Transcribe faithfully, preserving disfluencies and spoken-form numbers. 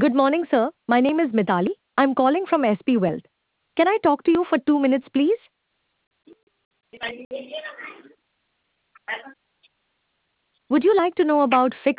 Good morning, sir. My name is Mitali. I'm calling from S P Wealth. Can I talk to you for two minutes, please? Would you like to know about fixed